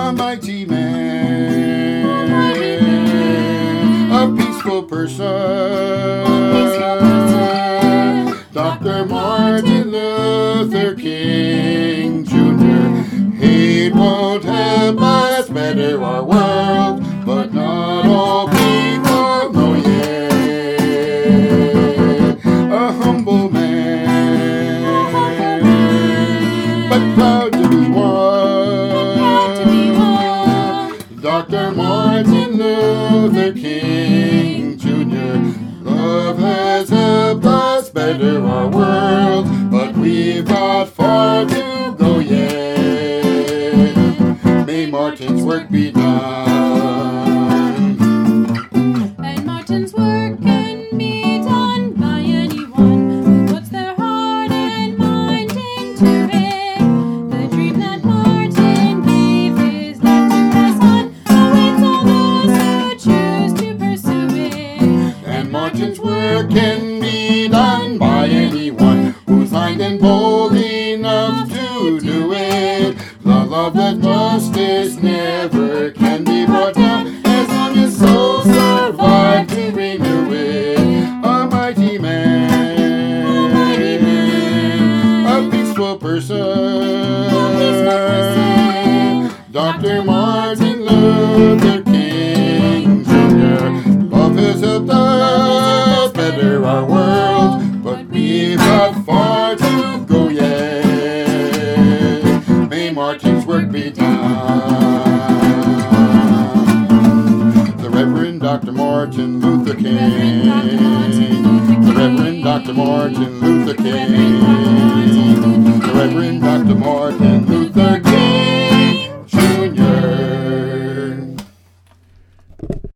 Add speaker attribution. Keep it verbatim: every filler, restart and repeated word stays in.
Speaker 1: a mighty man, a peaceful person. Doctor Martin Luther King Junior He won't help us better our world, but not all people know yet. A humble man, but proud to be one. Doctor Martin Luther King Junior Love has helped us better our world, but we've got far to go yet. May Martin's work be done.
Speaker 2: And Martin's work can be done by anyone who puts their heart and mind into it. The dream that Martin gave is left to pass on, awaits all those who choose to pursue it.
Speaker 1: And Martin's work can be done by anyone who's kind and bold enough to do it. The love that justice never can be brought down, as long as souls survive to renew it. A mighty man,
Speaker 2: A mighty man,
Speaker 1: a peaceful person.
Speaker 2: a peaceful person.
Speaker 1: Doctor Martin Luther King Junior Love has helped us better our world, but we've got far to go yet. May Martin's work be done. The Reverend Doctor Martin Luther King. The Reverend Doctor Martin Luther King.